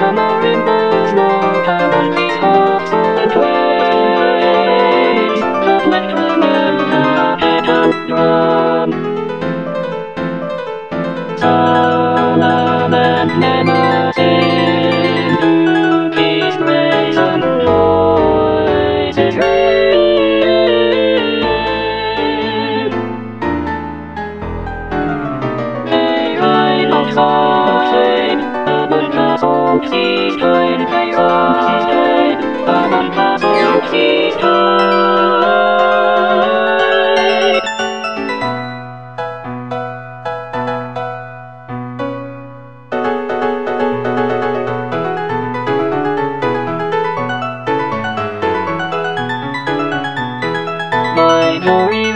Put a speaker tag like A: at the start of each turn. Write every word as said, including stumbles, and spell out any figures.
A: summer in the snow, cavities hops and waves, the plectrum and the hecatomb. Salamander never sing to peace, grace, and joy to dream. May I not follow fate, but castle seas kind, may all seas kind, but castle seas kind. My glory